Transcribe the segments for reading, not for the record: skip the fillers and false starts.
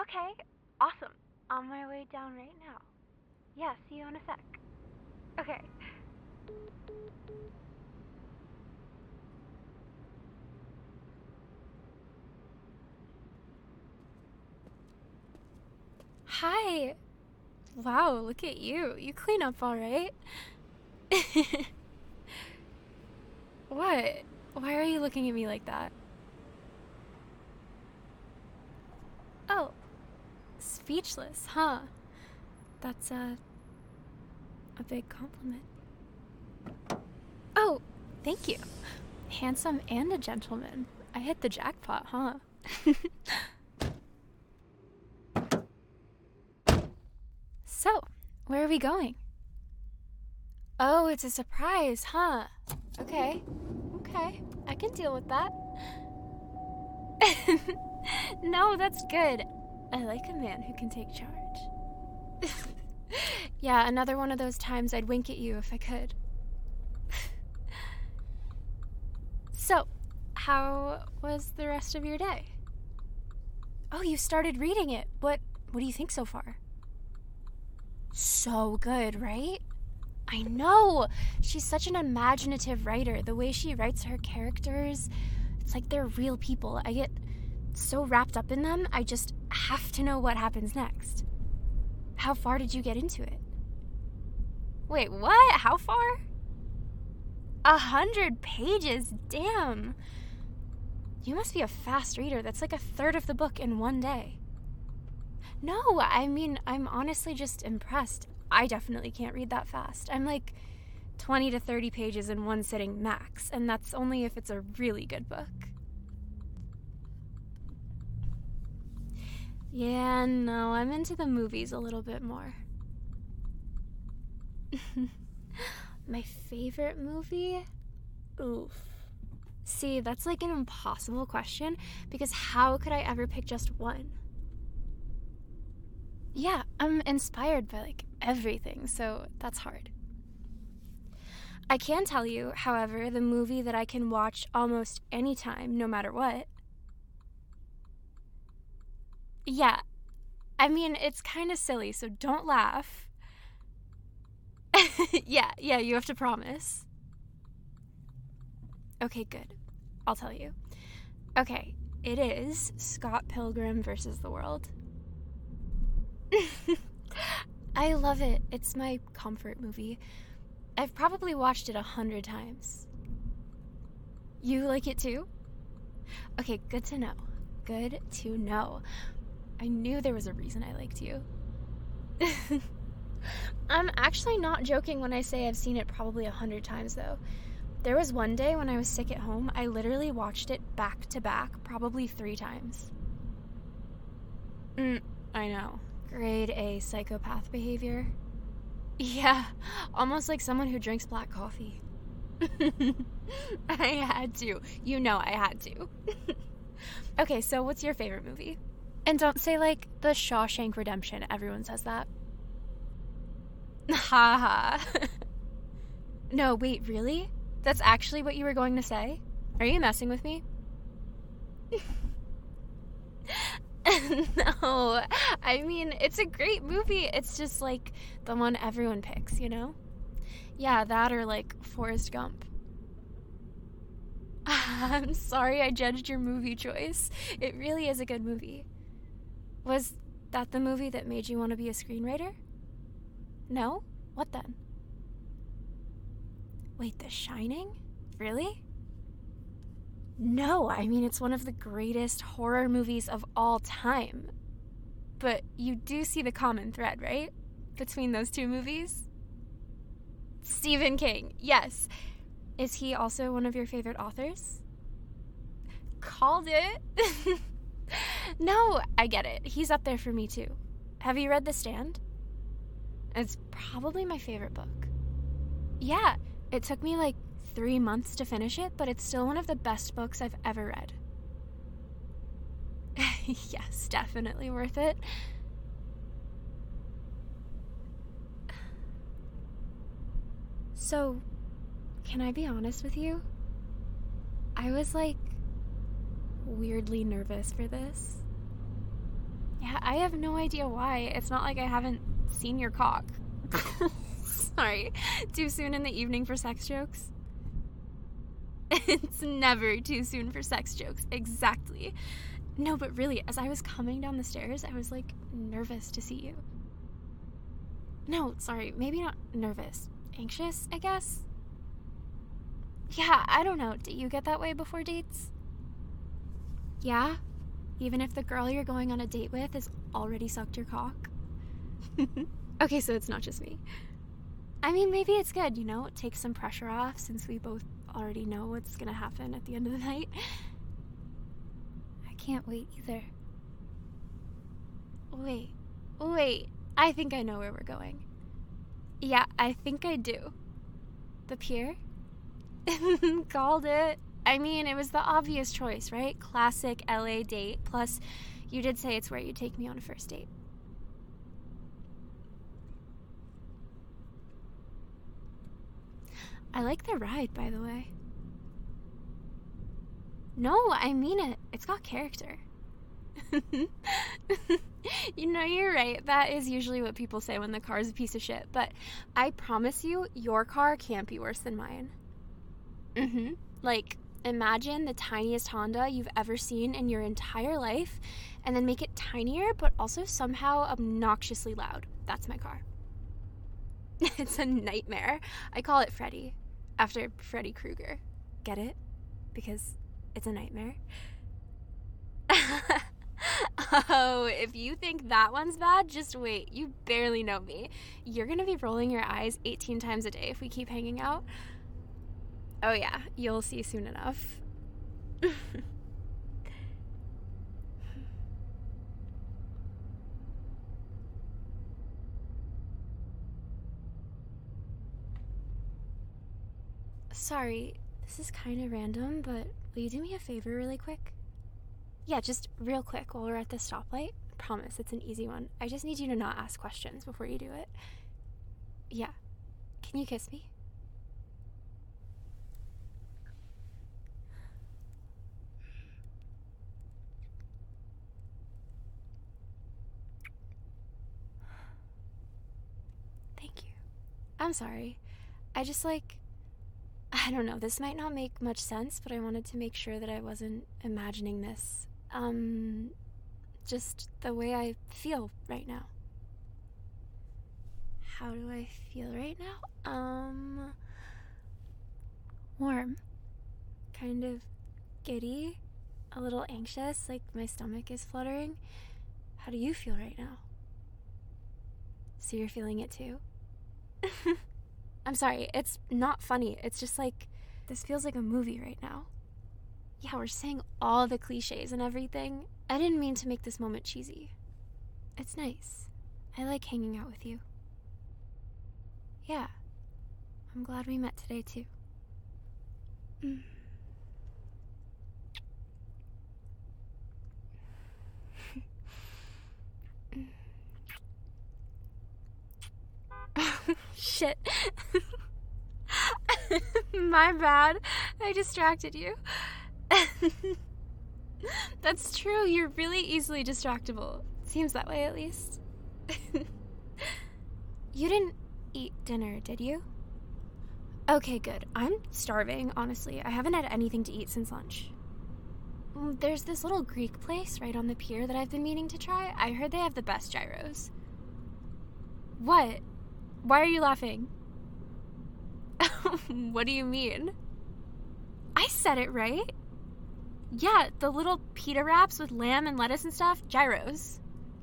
Okay, awesome. On my way down right now. Yeah, see you in a sec. Okay. Hi. Wow, look at you. You clean up all right. What? Why are you looking at me like that? Oh, speechless, huh? That's a big compliment. Oh, thank you. Handsome and a gentleman. I hit the jackpot, huh? So, where are we going? Oh, it's a surprise, huh? Okay. Okay. I can deal with that. No, that's good. I like a man who can take charge. Yeah, another one of those times I'd wink at you if I could. So, how was the rest of your day? Oh, you started reading it. What do you think so far? So good, right? I know. She's such an imaginative writer. The way she writes her characters, it's like they're real people. I get so wrapped up in them, I just have to know what happens next. How far did you get into it? Wait, what? How far? 100 pages? Damn. You must be a fast reader. That's like a third of the book in one day. No, I mean, I'm honestly just impressed. I definitely can't read that fast. I'm like 20 to 30 pages in one sitting max, and that's only if it's a really good book. Yeah, no, I'm into the movies a little bit more. My favorite movie? Oof. See, that's like an impossible question because how could I ever pick just one? Yeah, I'm inspired by like everything, so that's hard. I can tell you, however, the movie that I can watch almost anytime, no matter what. Yeah, I mean, it's kind of silly, so don't laugh. Yeah, you have to promise. Okay, good. I'll tell you. Okay, it is Scott Pilgrim versus the World. I love it. It's my comfort movie. I've probably watched it 100 times. You like it too? Okay, good to know. Good to know. I knew there was a reason I liked you. I'm actually not joking when I say I've seen it probably 100 times, though. There was one day when I was sick at home, I literally watched it back to back, probably 3 times. I know. Grade A psychopath behavior. Yeah, almost like someone who drinks black coffee. I had to. You know I had to. Okay, so what's your favorite movie? And don't say like The Shawshank Redemption. Everyone says that. Ha ha. No, wait, really? That's actually what you were going to say? Are you messing with me? No, I mean, it's a great movie. It's just like the one everyone picks, you know? Yeah, that or like Forrest Gump. I'm sorry I judged your movie choice. It really is a good movie. Was that the movie that made you want to be a screenwriter? No? What then? Wait, The Shining? Really? No, I mean, it's one of the greatest horror movies of all time. But you do see the common thread, right? Between those two movies? Stephen King, yes. Is he also one of your favorite authors? Called it. No, I get it. He's up there for me too. Have you read The Stand? It's probably my favorite book. Yeah, it took me like 3 months to finish it, but it's still one of the best books I've ever read. Yes, definitely worth it. So, can I be honest with you? I was like weirdly nervous for this. Yeah, I have no idea why. It's not like I haven't seen your cock. Sorry, too soon in the evening for sex jokes? It's never too soon for sex jokes, exactly. No, but really, as I was coming down the stairs, I was, like, nervous to see you. No, sorry, maybe not nervous. Anxious, I guess? Yeah, I don't know. Do you get that way before dates? Yeah? Even if the girl you're going on a date with has already sucked your cock? Okay, so it's not just me. I mean, maybe it's good, you know? It takes some pressure off since we both already know what's gonna happen at the end of the night. I can't wait either. Wait. I think I know where we're going. Yeah, I think I do. The pier? Called it. I mean, it was the obvious choice, right? Classic LA date. Plus, you did say it's where you take me on a first date. I like the ride, by the way. No, I mean it. It's got character. You know, you're right. That is usually what people say when the car's a piece of shit. But I promise you, your car can't be worse than mine. Like, imagine the tiniest Honda you've ever seen in your entire life, and then make it tinier, but also somehow obnoxiously loud. That's my car. It's a nightmare. I call it Freddy, after Freddy Krueger. Get it? Because it's a nightmare. Oh, if you think that one's bad, just wait. You barely know me. You're gonna be rolling your eyes 18 times a day if we keep hanging out. Oh yeah, you'll see soon enough. Sorry, this is kind of random, but will you do me a favor really quick? Yeah, just real quick while we're at the stoplight. Promise, it's an easy one. I just need you to not ask questions before you do it. Yeah. Can you kiss me? Thank you. I'm sorry. I don't know, this might not make much sense, but I wanted to make sure that I wasn't imagining this. Just the way I feel right now. How do I feel right now? Warm. Kind of giddy. A little anxious, like my stomach is fluttering. How do you feel right now? So you're feeling it too? I'm sorry, it's not funny. It's just like, this feels like a movie right now. Yeah, we're saying all the cliches and everything. I didn't mean to make this moment cheesy. It's nice. I like hanging out with you. Yeah, I'm glad we met today too. Shit. My bad. I distracted you. That's true. You're really easily distractible. Seems that way, at least. You didn't eat dinner, did you? Okay, good. I'm starving, honestly. I haven't had anything to eat since lunch. There's this little Greek place right on the pier that I've been meaning to try. I heard they have the best gyros. What? Why are you laughing? What do you mean? I said it right. Yeah, the little pita wraps with lamb and lettuce and stuff, gyros.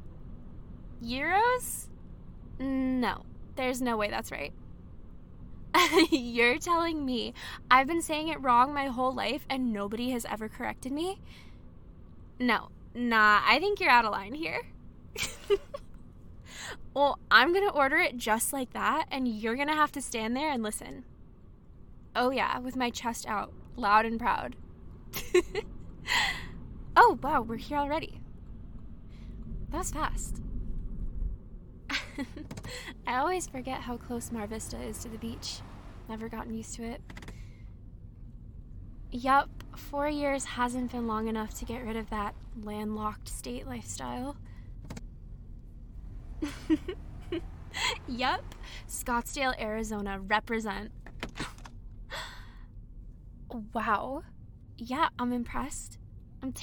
Euros? No, there's no way that's right. You're telling me I've been saying it wrong my whole life and nobody has ever corrected me? No, I think you're out of line here. Well, I'm gonna order it just like that, and you're gonna have to stand there and listen. Oh yeah, with my chest out, loud and proud. Oh, wow, we're here already. That was fast. I always forget how close Mar Vista is to the beach. Never gotten used to it. Yup, 4 years hasn't been long enough to get rid of that landlocked state lifestyle. Yup, Scottsdale, Arizona, represent. Wow. Yeah, I'm impressed. I'm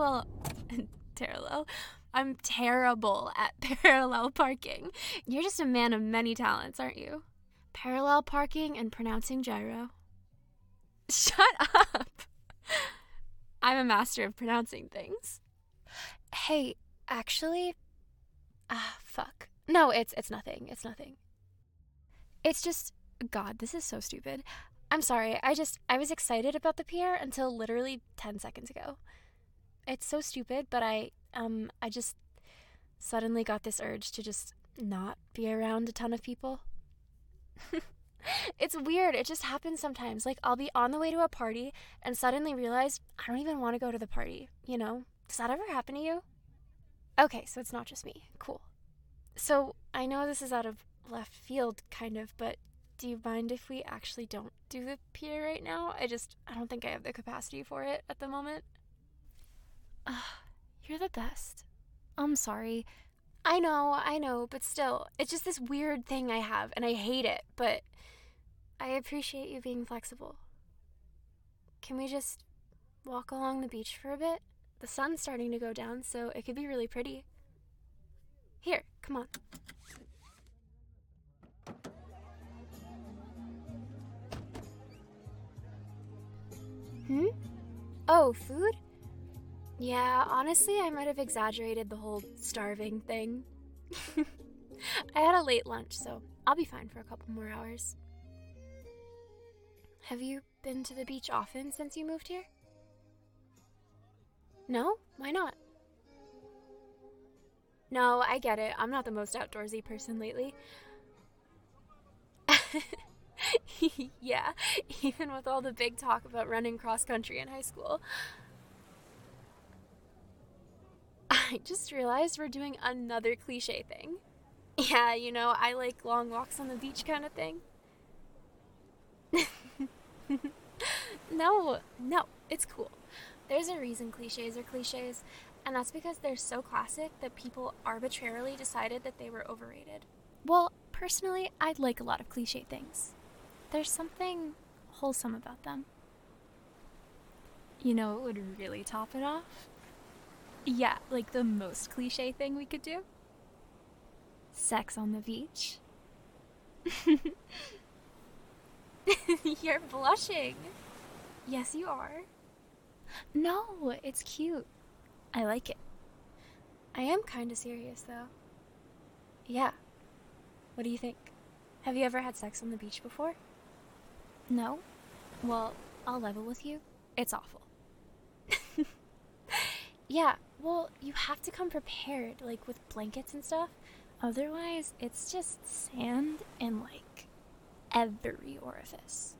I'm terrible at parallel parking. You're just a man of many talents, aren't you? Parallel parking and pronouncing gyro. Shut up! I'm a master of pronouncing things. Hey, actually... fuck. No, it's nothing. It's nothing. It's just... God, this is so stupid. I'm sorry, I was excited about the pier until literally 10 seconds ago. It's so stupid, but I just suddenly got this urge to just not be around a ton of people. It's weird, it just happens sometimes. Like, I'll be on the way to a party and suddenly realize I don't even want to go to the party, you know? Does that ever happen to you? Okay, so it's not just me. Cool. So, I know this is out of left field, kind of, but do you mind if we actually don't do the pier right now? I don't think I have the capacity for it at the moment. You're the best. I'm sorry. I know, but still, it's just this weird thing I have, and I hate it, but I appreciate you being flexible. Can we just walk along the beach for a bit? The sun's starting to go down, so it could be really pretty. Here, come on. Oh, food? Yeah, honestly, I might have exaggerated the whole starving thing. I had a late lunch, so I'll be fine for a couple more hours. Have you been to the beach often since you moved here? No? Why not? No, I get it. I'm not the most outdoorsy person lately. Yeah, even with all the big talk about running cross country in high school. I just realized we're doing another cliche thing. Yeah, you know, I like long walks on the beach kind of thing. No, it's cool. There's a reason cliches are cliches, and that's because they're so classic that people arbitrarily decided that they were overrated. Well, personally, I like a lot of cliche things. There's something wholesome about them. You know what would really top it off? Yeah, like the most cliche thing we could do? Sex on the beach. You're blushing. Yes, you are. No, it's cute. I like it. I am kind of serious, though. Yeah. What do you think? Have you ever had sex on the beach before? No? Well, I'll level with you. It's awful. Yeah, well, you have to come prepared, like with blankets and stuff. Otherwise, it's just sand in, like, every orifice.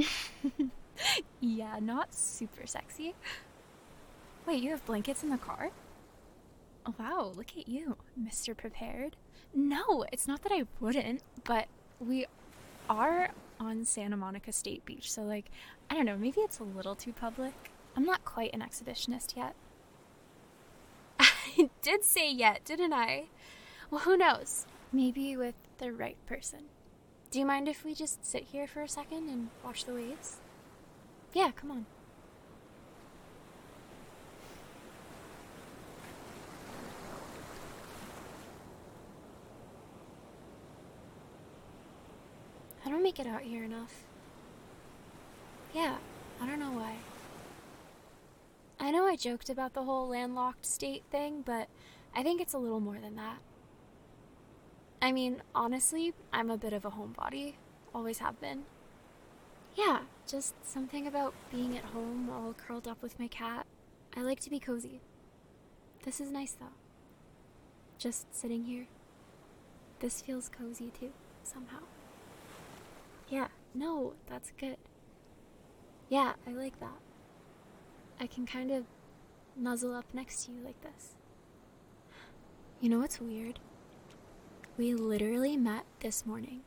Yeah, not super sexy. Wait, you have blankets in the car? Oh, wow, look at you, Mr. Prepared. No, it's not that I wouldn't, but we are on Santa Monica State Beach, so, like, I don't know, maybe it's a little too public. I'm not quite an exhibitionist yet. I did say yet, didn't I? Well, who knows? Maybe with the right person. Do you mind if we just sit here for a second and watch the waves? Yeah, come on. I don't make it out here enough. Yeah, I don't know why. I know I joked about the whole landlocked state thing, but I think it's a little more than that. I mean, honestly, I'm a bit of a homebody. Always have been. Yeah, just something about being at home all curled up with my cat. I like to be cozy. This is nice, though. Just sitting here. This feels cozy, too, somehow. Yeah, no, that's good. Yeah, I like that. I can kind of nuzzle up next to you like this. You know what's weird? We literally met this morning.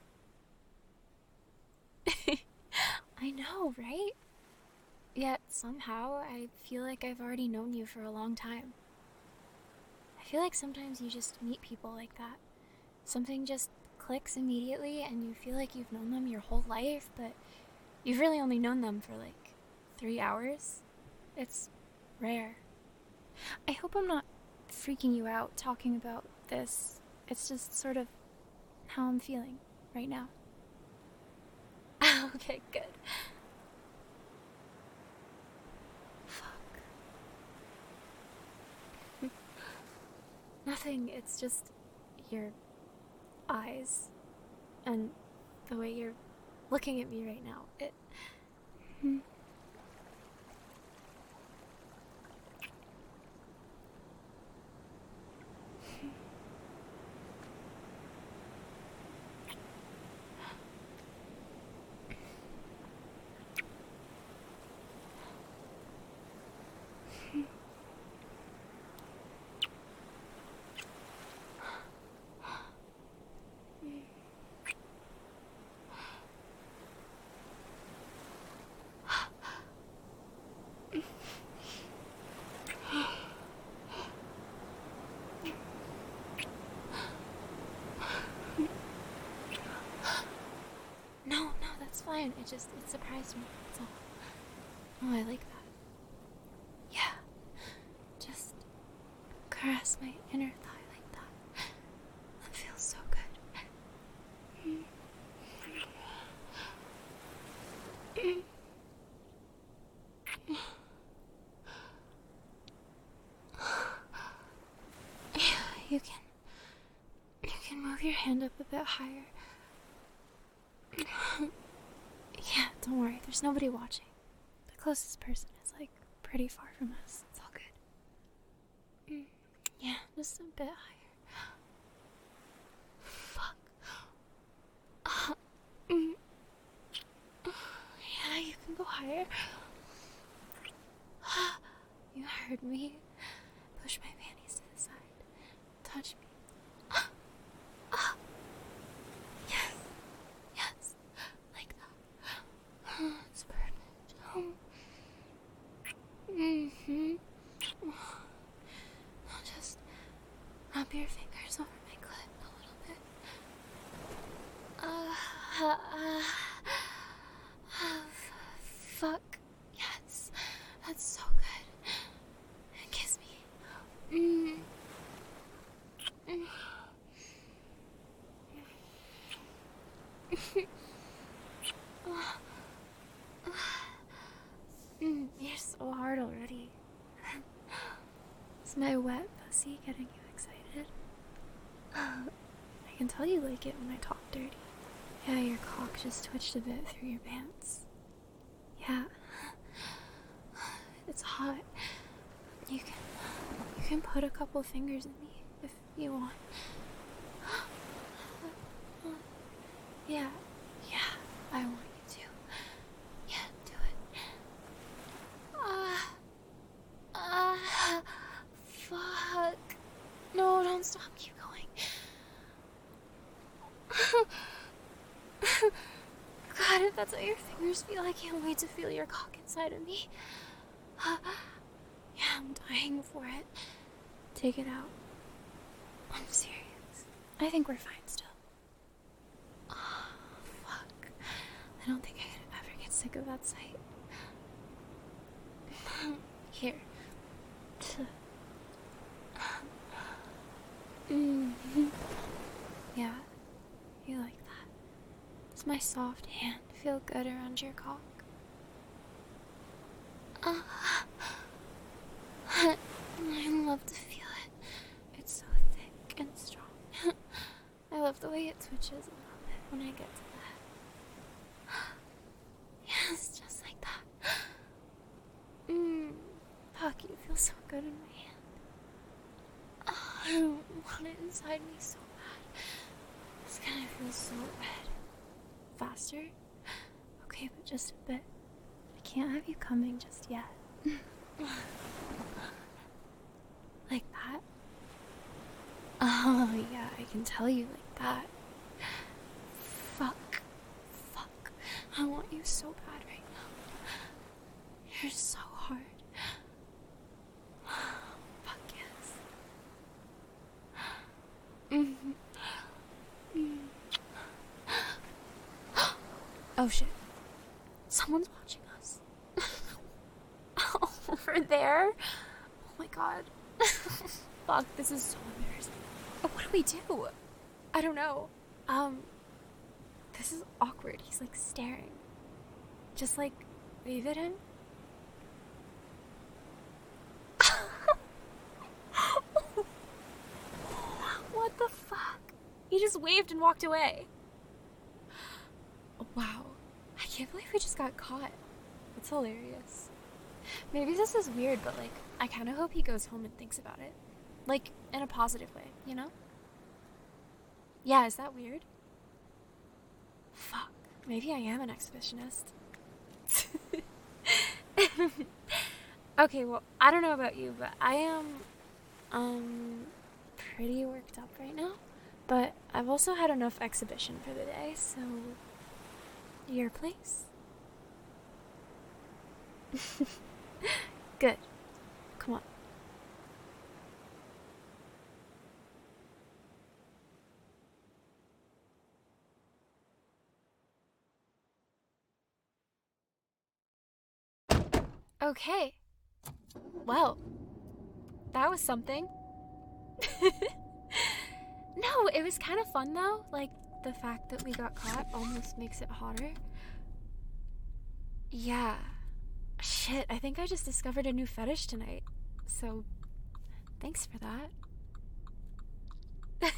I know, right? Yet somehow I feel like I've already known you for a long time. I feel like sometimes you just meet people like that. something just clicks immediately and you feel like you've known them your whole life, but you've really only known them for like 3 hours. It's rare. I hope I'm not freaking you out talking about this. It's just sort of how I'm feeling right now. Okay, good. Fuck. Nothing, it's just your eyes and the way you're looking at me right now. No, that's fine. It surprised me. That's all. Oh, I like that. Yeah. Just caress my inner thigh like that. That feels so good. Yeah, you can move your hand up a bit higher. Yeah, don't worry, there's nobody watching. The closest person is like pretty far from us. It's all good. Yeah, just a bit higher. Fuck. Yeah, you can go higher. You heard me. Push my panties to the side. Touch me. Yes. Like that. It's perfect. Now just rub your fingers over my clit a little bit. Fuck. Yes. That's so good. Kiss me. You're so hard already. Is my wet pussy getting you excited? I can tell you like it when I talk dirty. Yeah, your cock just twitched a bit through your pants. Yeah. It's hot. You can put a couple fingers in me if you want. Yeah, I want you to. Yeah, do it. Fuck. No, don't stop, keep going. God, if that's what your fingers feel, I can't wait to feel your cock inside of me. Yeah, I'm dying for it. Take it out. I'm serious. I think we're fine still. Oh, fuck. I don't think I could ever get sick of that sight. Here. Yeah, you like that. Does my soft hand feel good around your cock? I love to feel it. It's so thick and strong. I love the way it twitches a little bit when I get to that. Yes, just like that. Fuck, you feel so good in my hand. I want it inside me so bad. It's gonna feel so red. Faster? Okay, but just a bit. I can't have you coming just yet. Like that? Oh, yeah, I can tell you like that. Fuck. I want you so bad right now. You're so hard. Fuck yes. Oh shit. Someone's watching us. Over there? Oh my god. Fuck, this is so embarrassing. What do we do? I don't know. This is awkward. He's like staring. Just like wave at him. What the fuck? He just waved and walked away. Wow. I can't believe we just got caught. It's hilarious. Maybe this is weird, but like, I kind of hope he goes home and thinks about it. Like, in a positive way, you know? Yeah, is that weird? Fuck. Maybe I am an exhibitionist. Okay, well, I don't know about you, but I am, pretty worked up right now. But I've also had enough exhibition for the day, so... Your place? Good. Come on. Okay. Well, that was something. No, it was kind of fun though. Like, the fact that we got caught almost makes it hotter. Yeah. Shit, I think I just discovered a new fetish tonight. So, thanks for that.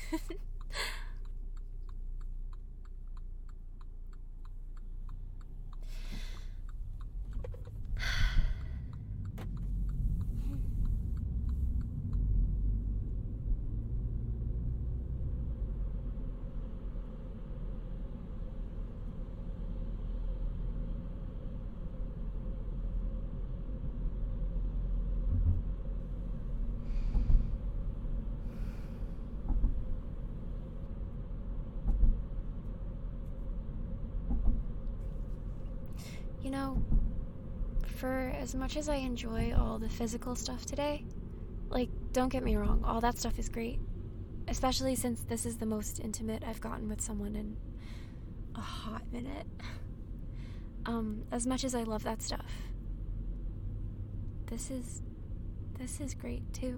You know, for as much as I enjoy all the physical stuff today, like, don't get me wrong, all that stuff is great. Especially since this is the most intimate I've gotten with someone in a hot minute. As much as I love that stuff, this is great too.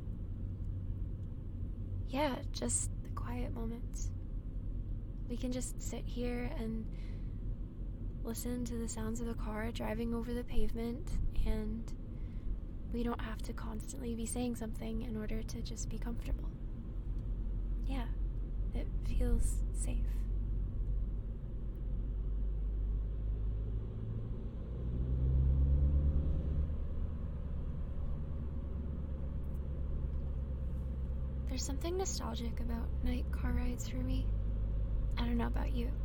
Yeah, just the quiet moments. We can just sit here and listen to the sounds of the car driving over the pavement, and we don't have to constantly be saying something in order to just be comfortable. Yeah, it feels safe. There's something nostalgic about night car rides for me. I don't know about you.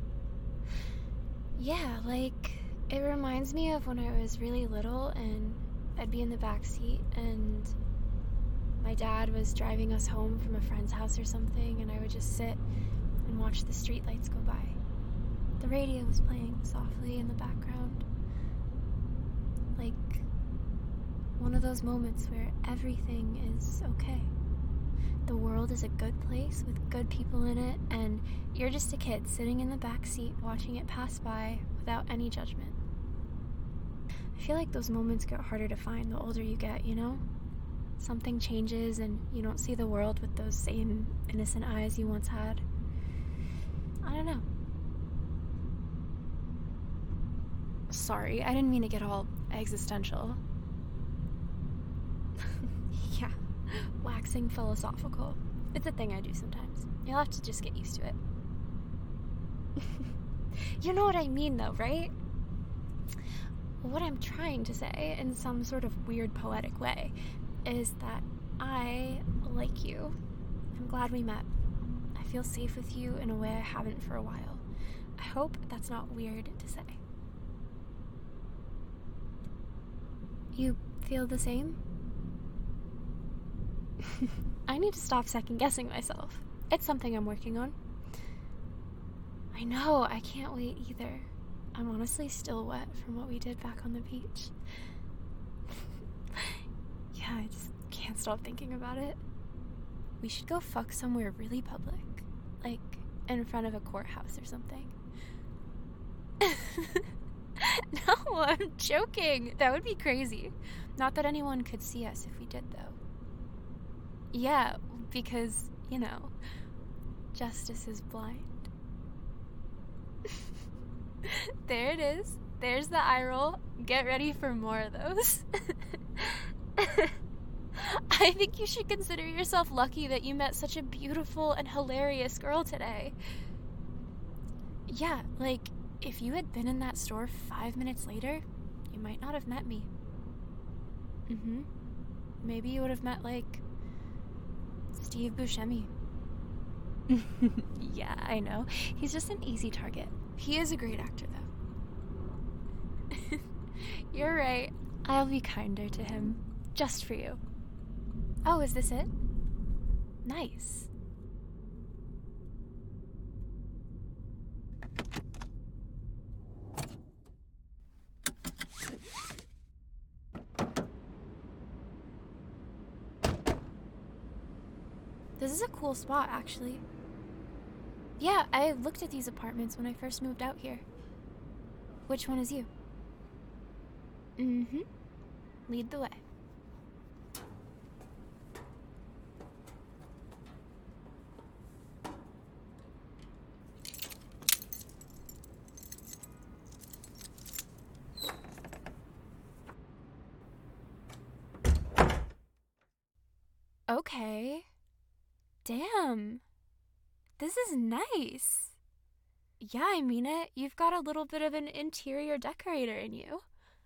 Yeah, like, it reminds me of when I was really little and I'd be in the back seat and my dad was driving us home from a friend's house or something, and I would just sit and watch the streetlights go by. The radio was playing softly in the background. Like, one of those moments where everything is okay. The world is a good place with good people in it, and you're just a kid sitting in the back seat watching it pass by without any judgment. I feel like those moments get harder to find the older you get, you know? Something changes and you don't see the world with those same innocent eyes you once had. I don't know. Sorry, I didn't mean to get all existential. Yeah. Waxing philosophical. It's a thing I do sometimes. You'll have to just get used to it. You know what I mean though, right? What I'm trying to say, in some sort of weird poetic way, is that I like you. I'm glad we met. I feel safe with you in a way I haven't for a while. I hope that's not weird to say. You feel the same? I need to stop second-guessing myself. It's something I'm working on. I know, I can't wait either. I'm honestly still wet from what we did back on the beach. Yeah, I just can't stop thinking about it. We should go fuck somewhere really public. Like, in front of a courthouse or something. No, I'm joking. That would be crazy. Not that anyone could see us if we did, though. Yeah, because, justice is blind. There it is. There's the eye roll. Get ready for more of those. I think you should consider yourself lucky that you met such a beautiful and hilarious girl today. Yeah, like, if you had been in that store 5 minutes later, you might not have met me. Maybe you would have met, like, Steve Buscemi. Yeah, I know. He's just an easy target. He is a great actor, though. You're right. I'll be kinder to him. Just for you. Oh, is this it? Nice. This is a cool spot, actually. Yeah, I looked at these apartments when I first moved out here. Which one is you? Lead the way. Okay. Damn. This is nice. Yeah, I mean it. You've got a little bit of an interior decorator in you.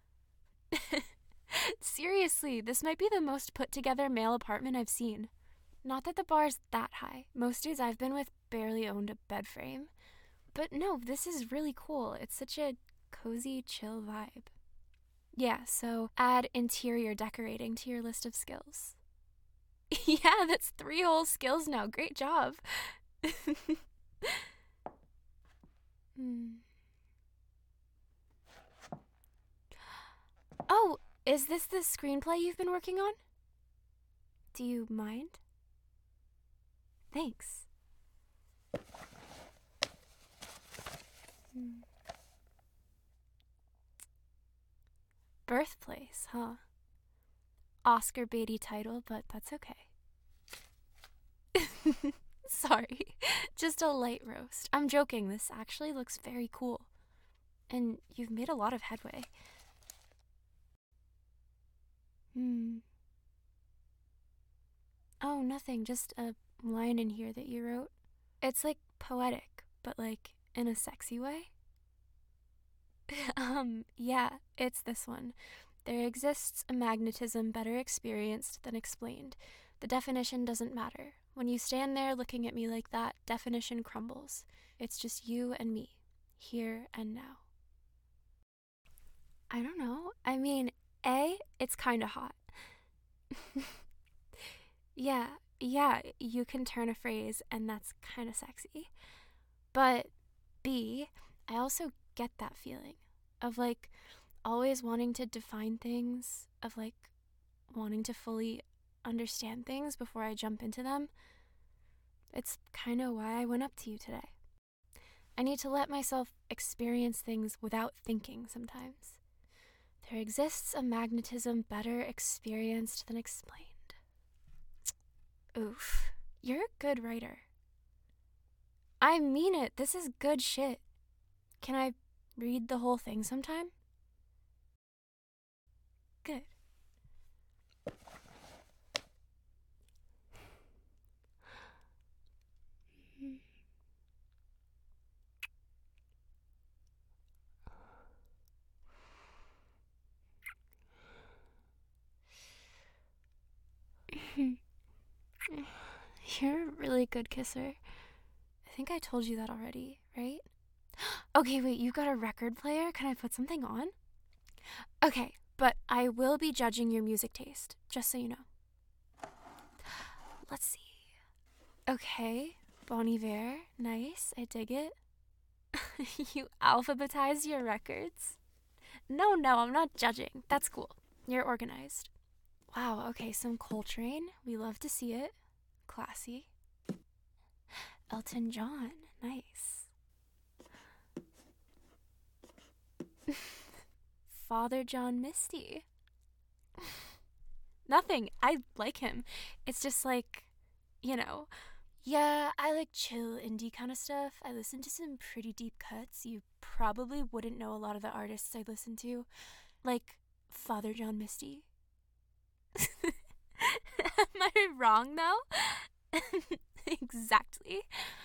Seriously, this might be the most put together male apartment I've seen. Not that the bar's that high. Most dudes I've been with barely owned a bed frame. But no, this is really cool. It's such a cozy, chill vibe. Yeah, so add interior decorating to your list of skills. Yeah, that's 3 whole skills now. Great job. Oh, is this the screenplay you've been working on? Do you mind? Thanks. Birthplace, huh? Oscar Beatty title, but that's okay. Sorry, just a light roast. I'm joking, this actually looks very cool. And you've made a lot of headway. Oh, nothing, just a line in here that you wrote. It's like poetic, but like in a sexy way. Yeah, it's this one. There exists a magnetism better experienced than explained. The definition doesn't matter. When you stand there looking at me like that, definition crumbles. It's just you and me, here and now. I don't know. I mean, A, it's kinda hot. Yeah, you can turn a phrase and that's kinda sexy. But B, I also get that feeling of like always wanting to define things, of like wanting to fully understand things before I jump into them. It's kind of why I went up to you today. I need to let myself experience things without thinking sometimes. There exists a magnetism better experienced than explained. Oof, you're a good writer. I mean it, this is good shit. Can I read the whole thing sometime? Good. You're a really good kisser. I think I told you that already, right? Okay, wait, you got a record player? Can I put something on? Okay, but I will be judging your music taste, just so you know. Let's see. Okay, Bon Iver, nice, I dig it. You alphabetize your records? No, I'm not judging. That's cool. You're organized. Wow, okay, some Coltrane. We love to see it. Classy. Elton John, nice. Father John Misty? Nothing. I like him. It's just like, you know, yeah, I like chill indie kind of stuff. I listen to some pretty deep cuts. You probably wouldn't know a lot of the artists I listen to, like Father John Misty. Am I wrong though? Exactly.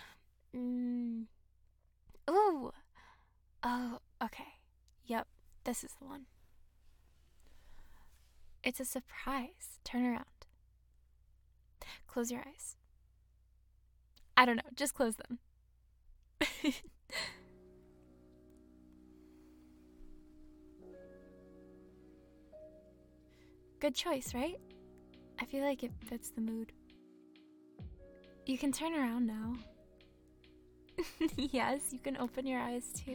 Ooh. Oh, okay. Yep, this is the one. It's a surprise. Turn around. Close your eyes. I don't know, just close them. Good choice, right? I feel like it fits the mood. You can turn around now. Yes, you can open your eyes too.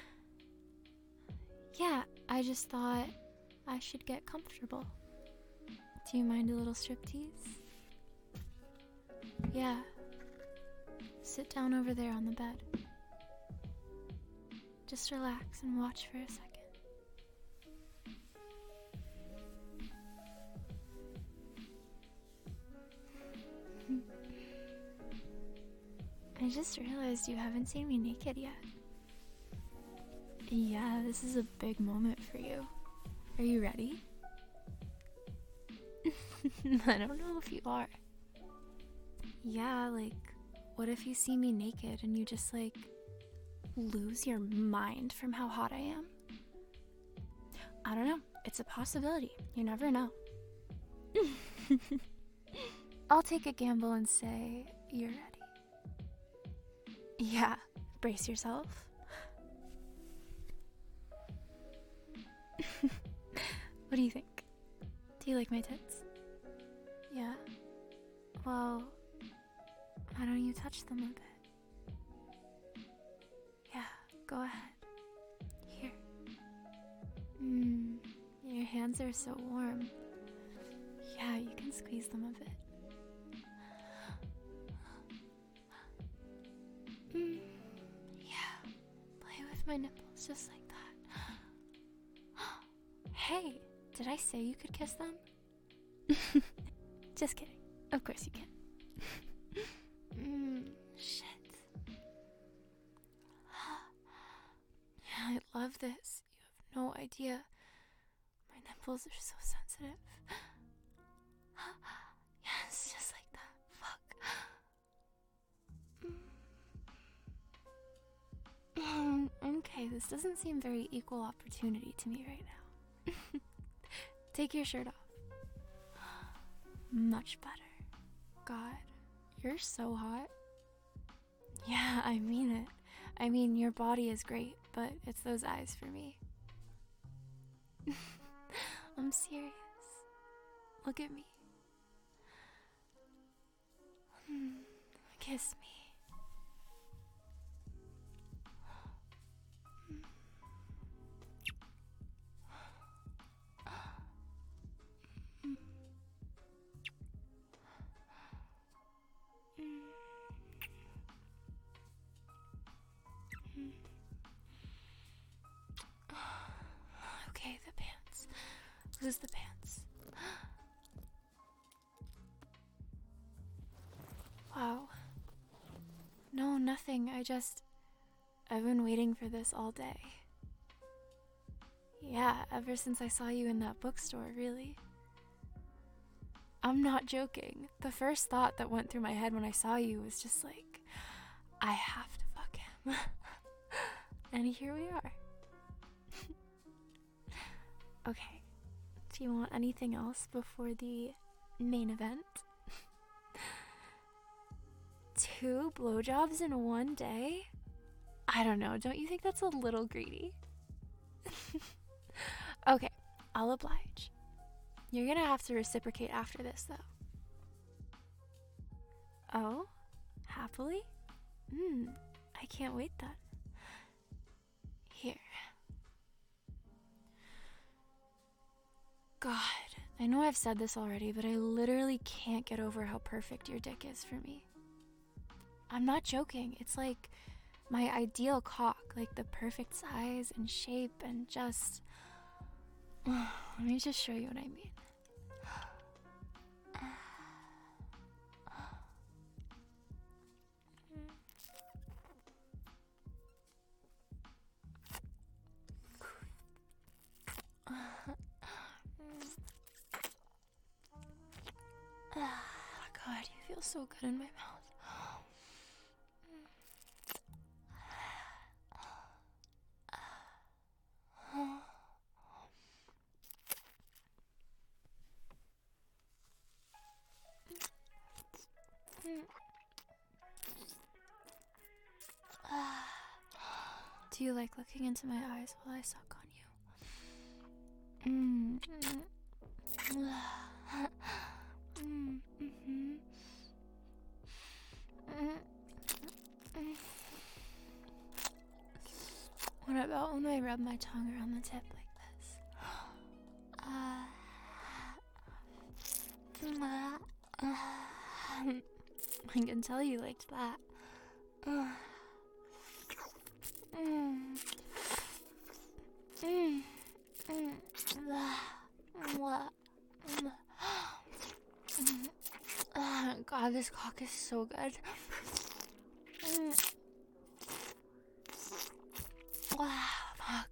Yeah, I just thought I should get comfortable. Do you mind a little striptease? Yeah. Sit down over there on the bed. Just relax and watch for a second. I just realized you haven't seen me naked yet. Yeah, this is a big moment for you. Are you ready? I don't know if you are. Yeah, like, what if you see me naked and you just, like, lose your mind from how hot I am? I don't know. It's a possibility. You never know. I'll take a gamble and say you're ready. Yeah, brace yourself. What do you think? Do you like my tits? Yeah? Well, why don't you touch them a bit? Yeah, go ahead. Here. Your hands are so warm. Yeah, you can squeeze them a bit. Yeah, play with my nipples just like that. Hey, did I say you could kiss them? Just kidding. Of course you can. Shit. Yeah, I love this. You have no idea. My nipples are so sensitive. Yes, just like that. Fuck. Okay, this doesn't seem very equal opportunity to me right now. Take your shirt off. Much better. God, you're so hot. Yeah, I mean it. I mean, your body is great, but it's those eyes for me. I'm serious. Look at me. Kiss me. Okay, the pants. Lose the pants. Wow. No, nothing. I've been waiting for this all day. Yeah, ever since I saw you in that bookstore, really. I'm not joking. The first thought that went through my head when I saw you was just like, I have to fuck him. And here we are. Okay, do you want anything else before the main event? 2 blowjobs in one day? I don't know, don't you think that's a little greedy? Okay, I'll oblige. You're gonna have to reciprocate after this, though. Oh? Happily? I can't wait then. Here. God, I know I've said this already, but I literally can't get over how perfect your dick is for me. I'm not joking. It's like my ideal cock, like the perfect size and shape and just... Let me just show you what I mean. Oh God, you feel so good in my mouth. Do you like looking into my eyes while I suck on you? What about when I rub my tongue around the tip like this? I can tell you liked that. God, this cock is so good. Fuck.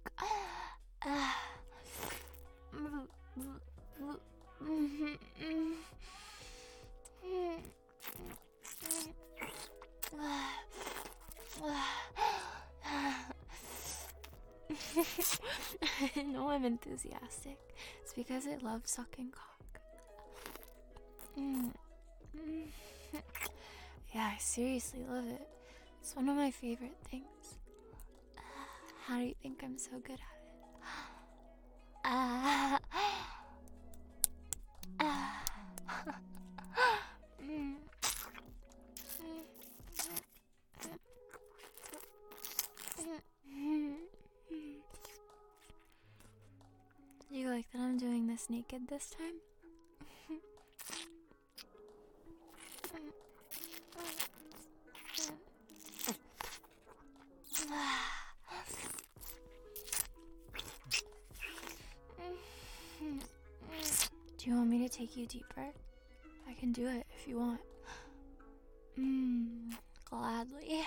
I know I'm enthusiastic. It's because I love sucking cock. Yeah, I seriously love it. It's one of my favorite things. How do you think I'm so good at it? Do you like that I'm doing this naked this time? Do you want me to take you deeper? I can do it if you want. Gladly.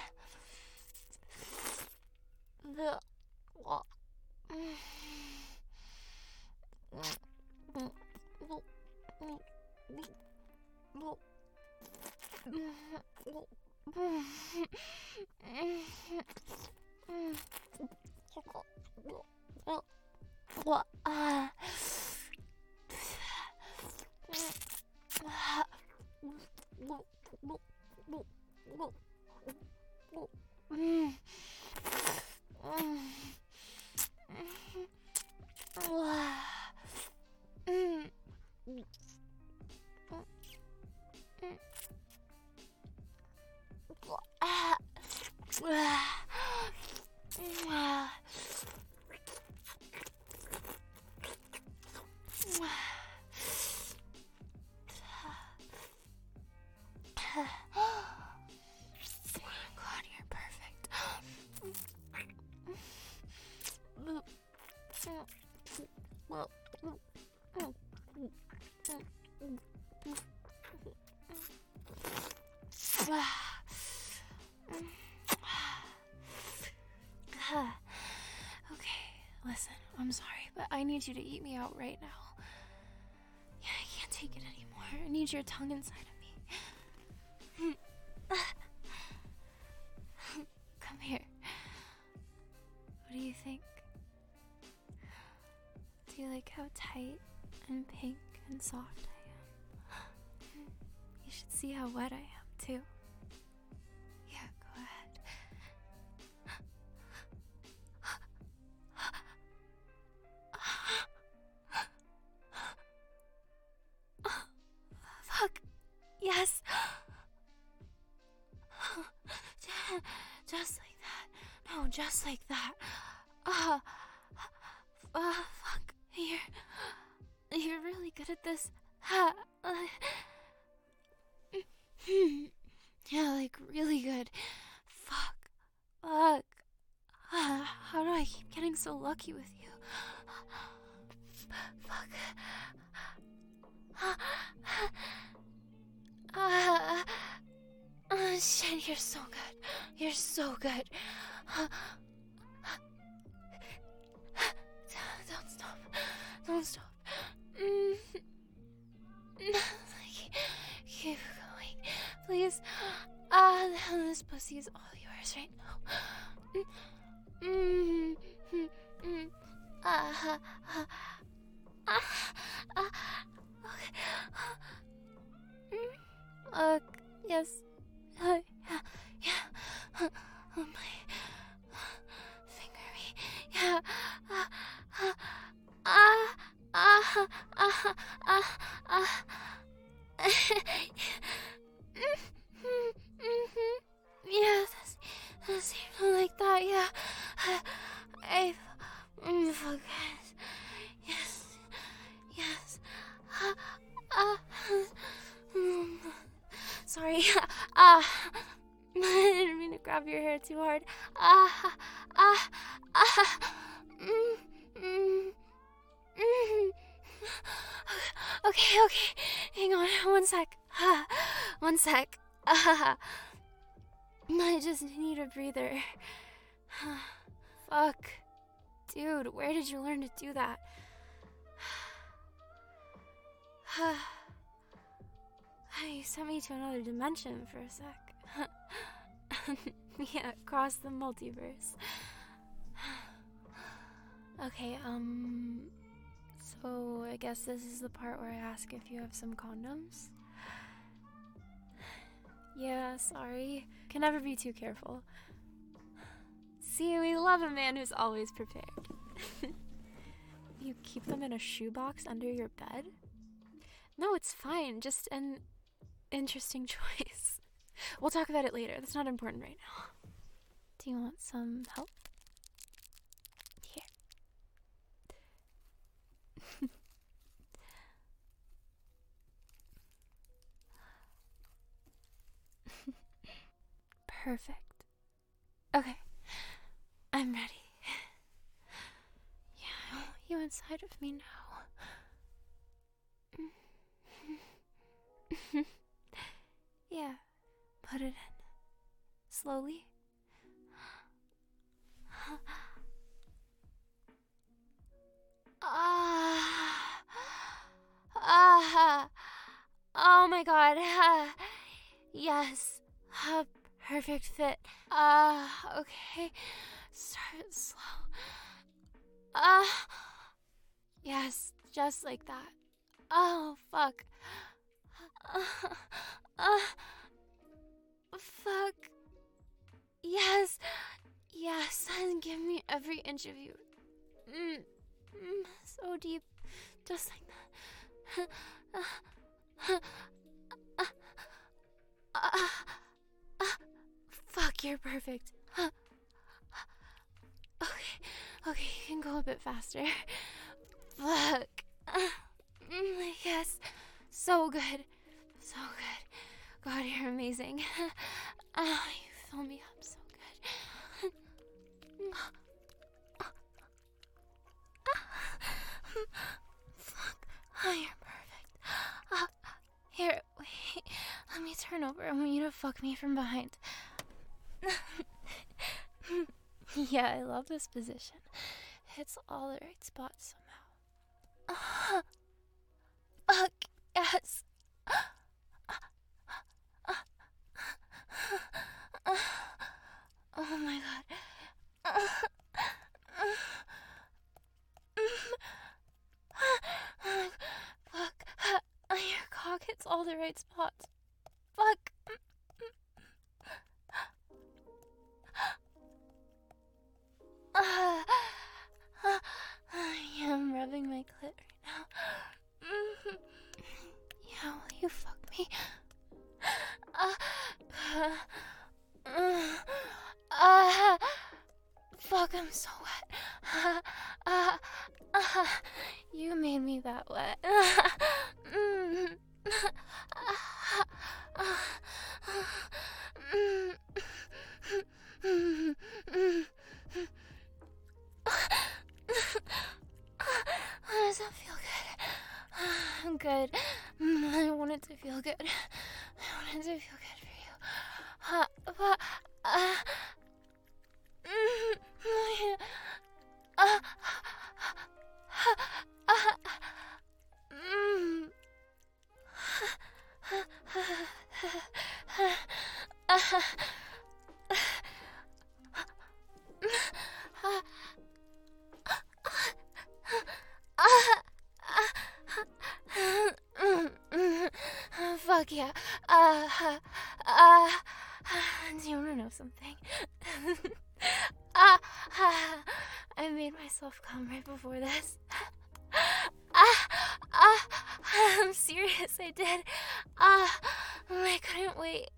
God, you're perfect. Okay, listen, I'm sorry, but I need you to eat me out right now. Yeah, I can't take it anymore. I need your tongue inside of me. Come here. What do you think? Do you like how tight and pink and soft I am? You should see how wet I am, too. Yeah, go ahead. Fuck. Yes. Just like that. No, just like that. Fuck. You're really good at this. Yeah, like really good. Fuck. How do I keep getting so lucky with you? Shit, you're so good. You're so good. Don't stop. Don't stop. Keep going. Please. This pussy is all yours right now. Yes. Yeah. My finger. Yeah. Yeah, that's even like that, yeah. I forget. Yes. Sorry. I didn't mean to grab your hair too hard. Okay. Hang on, one sec. One sec. I just need a breather. Fuck. Dude, where did you learn to do that? You sent me to another dimension for a sec. Yeah, across the multiverse. Okay, so I guess this is the part where I ask if you have some condoms? Yeah, sorry. Can never be too careful. See, we love a man who's always prepared. You keep them in a shoebox under your bed? No, it's fine. Just an interesting choice. We'll talk about it later. That's not important right now. Do you want some help? Here. Perfect. Okay. I'm ready. Yeah, I want you inside of me now. Yeah, put it in. Slowly. Oh my god. Yes. Perfect fit. Okay. Start slow. Yes, just like that. Oh, fuck. Fuck. Yes. And give me every inch of you. So deep. Just like that. Fuck, you're perfect. Okay, you can go a bit faster. Fuck. Yes. So good. God, you're amazing. You fill me up so good. Fuck. You're perfect. Here, wait. Let me turn over. I want you to fuck me from behind. Yeah, I love this position. Hits all the right spots somehow. Fuck, yes. Oh my god. Fuck. Your cock hits all the right spots. Fuck. Yeah, I'm rubbing my clit right now. Yeah, will you fuck me? Fuck, I'm so wet. You made me that wet. Does that feel good? Good. I want it to feel good. I want it to feel good for you. Fuck yeah. Do you want to know something? I made myself come right before this. I'm serious, I did. I couldn't wait.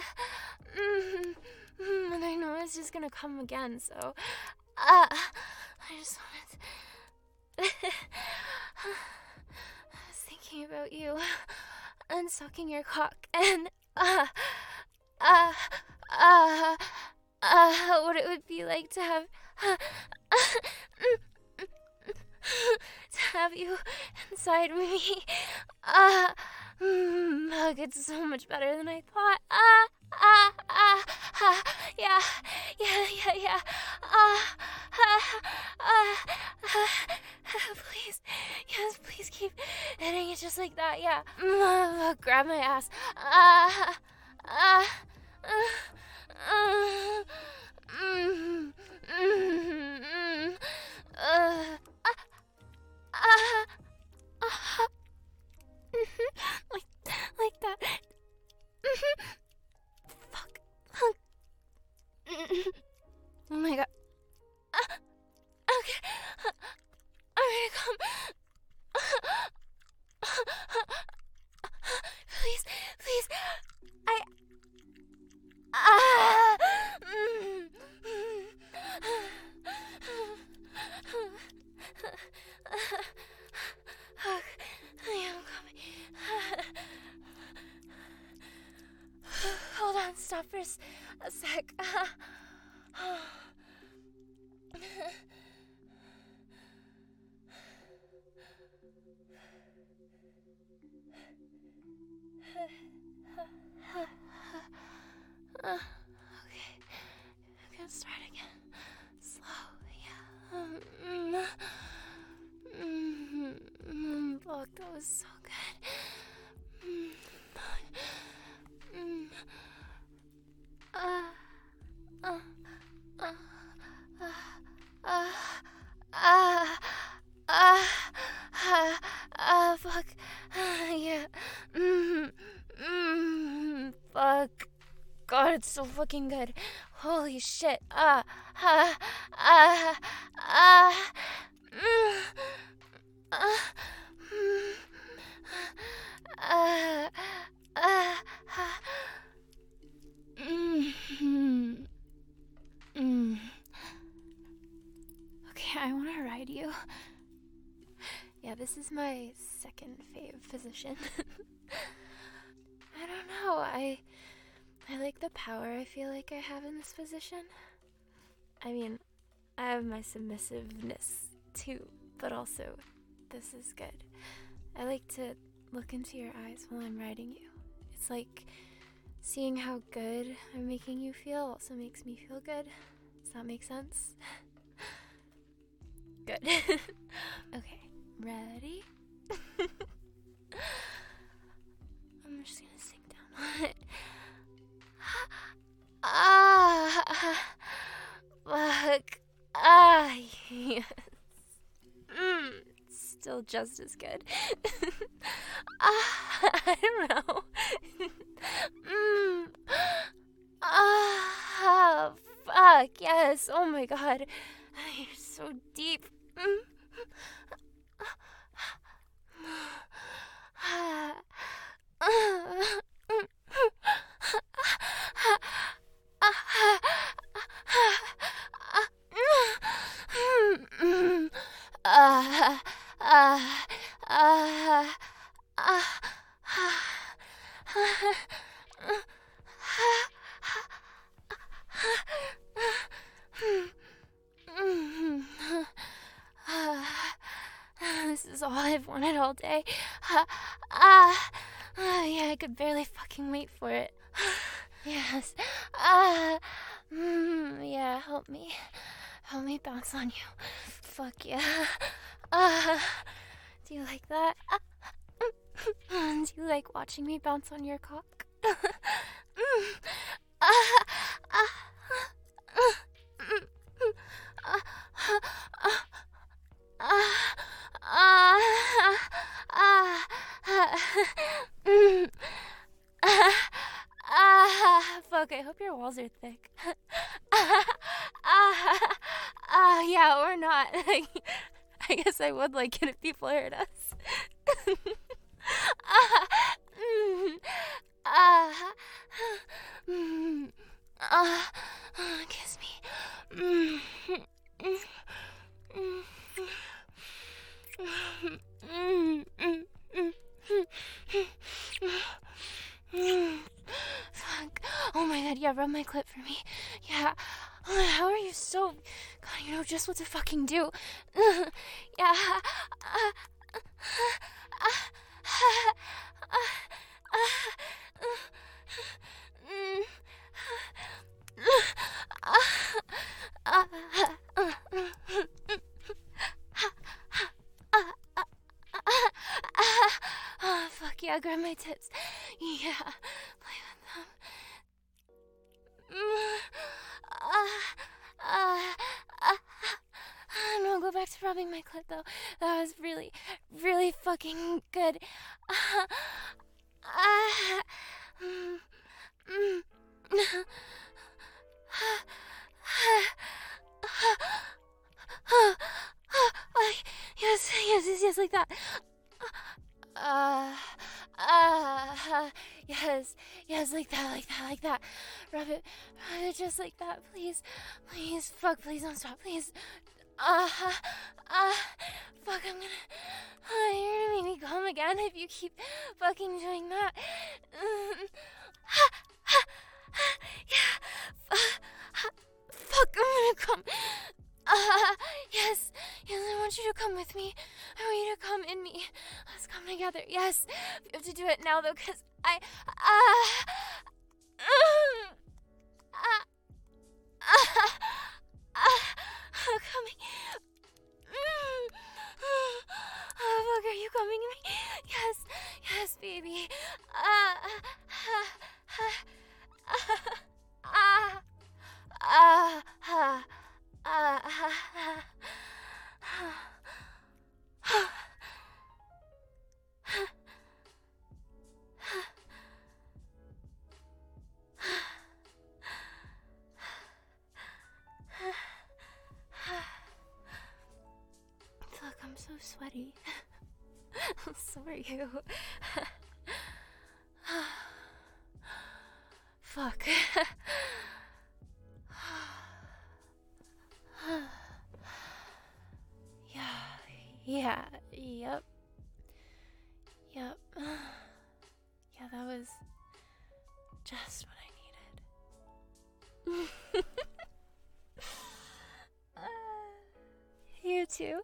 And I know it's just gonna come again, so I just wanted to... I was thinking about you and sucking your cock and what it would be like to have you inside me. Fuck, it's so much better than I thought. Yeah. Please, yes, please keep hitting it just like that, yeah. Grab my ass. Like that. Fuck. Oh my god. Okay. I'm gonna come. Please. I'm coming. Hold on, stop for a sec. Okay, I'm gonna start again. Slow, yeah. Fuck, that was so good. Fuck. Yeah. Fuck. God, it's so fucking good. Holy shit. Okay, I want to ride you. Yeah, this is my second fave position. I don't know, I like the power I feel like I have in this position. I mean, I have my submissiveness too, but also, this is good. I like to look into your eyes while I'm riding you. It's like seeing how good I'm making you feel also makes me feel good. Does that make sense? Good. Okay, ready? I'm just gonna sink down on it. Fuck. Yes. Still just as good. I don't know. Fuck, yes. Oh my god. You're so deep. This is all I've wanted all day. Yeah, I could barely fucking wait for it. Yes. Yeah, help me. Help me bounce on you. Fuck yeah. Do you like that? Do you like watching me bounce on your cock? Fuck, I hope your walls are thick. Yeah, or not. I guess I would like it if people heard us. Kiss me. Fuck. Oh my god, yeah, rub my clit for me. Yeah. How are you so... God, you know just what to fucking do. Yeah. Oh, fuck yeah, grab my tits. Yeah, play with them. No, go back to rubbing my clit though. That was really, really fucking good. Yes, yes, yes, yes, like that. Yes, yes, like that, like that, like that. Rub it just like that, please, please, fuck, please don't stop, please. Fuck, I'm gonna, you're gonna make me come again if you keep fucking doing that. Yeah, fuck, I'm gonna come. Yes, yes, I want you to come with me. I want you to come in me. Let's come together. Yes, we have to do it now though, cause coming. Oh, fuck, are you coming to me? Yes, yes, baby. Look, I'm so sweaty. So are you. Fuck. Yeah, yep. Yep. Yeah, that was just what I needed. You too?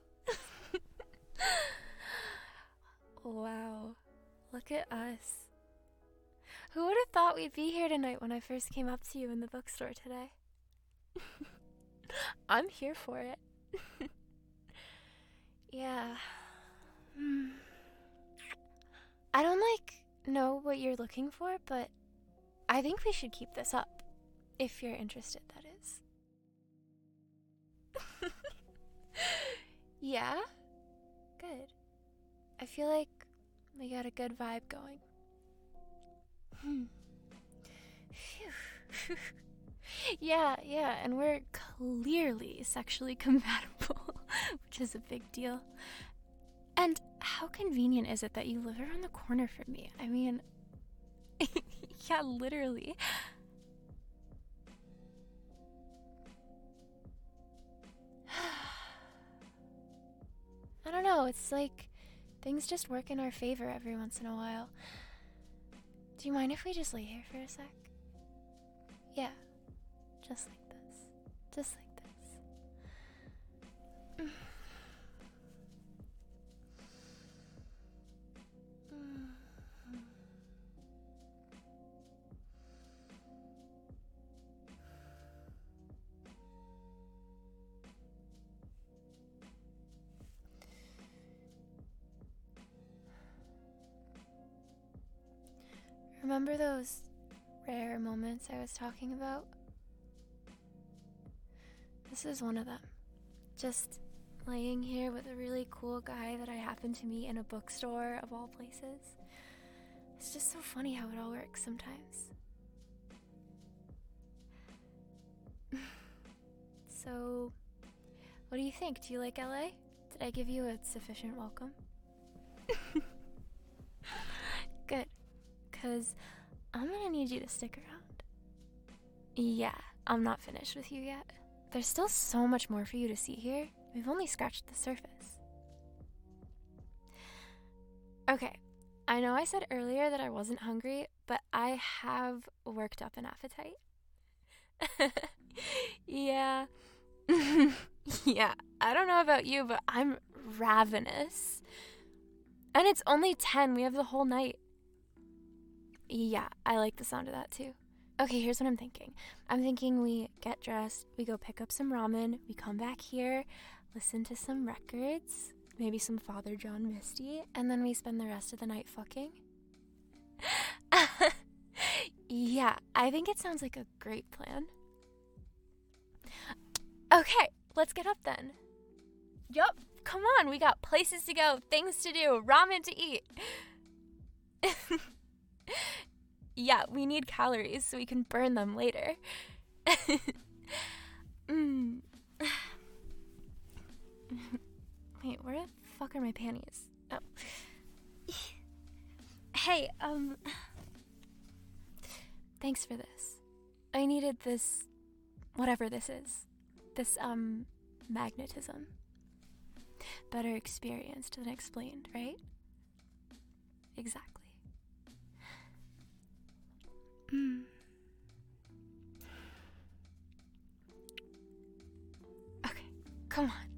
Wow, look at us. Who would have thought we'd be here tonight when I first came up to you in the bookstore today? I'm here for it. Yeah. I don't know what you're looking for, but I think we should keep this up. If you're interested, that is. Yeah? Good. I feel like we got a good vibe going. Phew. Yeah, and we're clearly sexually compatible, which is a big deal. And how convenient is it that you live around the corner from me? I mean, yeah, literally. I don't know, it's like things just work in our favor every once in a while. Do you mind if we just lay here for a sec? Yeah, just like this. Just like this. Remember those rare moments I was talking about? This is one of them. Just laying here with a really cool guy that I happened to meet in a bookstore of all places. It's just so funny how it all works sometimes. So, what do you think? Do you like LA? Did I give you a sufficient welcome? Good, because I'm gonna need you to stick around. Yeah, I'm not finished with you yet. There's still so much more for you to see here. We've only scratched the surface. Okay, I know I said earlier that I wasn't hungry, but I have worked up an appetite. Yeah. Yeah, I don't know about you, but I'm ravenous. And it's only 10, we have the whole night. Yeah, I like the sound of that too. Okay, here's what I'm thinking. I'm thinking we get dressed, we go pick up some ramen, we come back here, listen to some records, maybe some Father John Misty, and then we spend the rest of the night fucking. Yeah, I think it sounds like a great plan. Okay, let's get up then. Yup, come on, we got places to go, things to do, ramen to eat. Yeah, we need calories so we can burn them later. Wait, where the fuck are my panties? Oh. Hey, thanks for this. I needed this, whatever this is. This, magnetism. Better experienced than explained, right? Exactly. Okay, come on.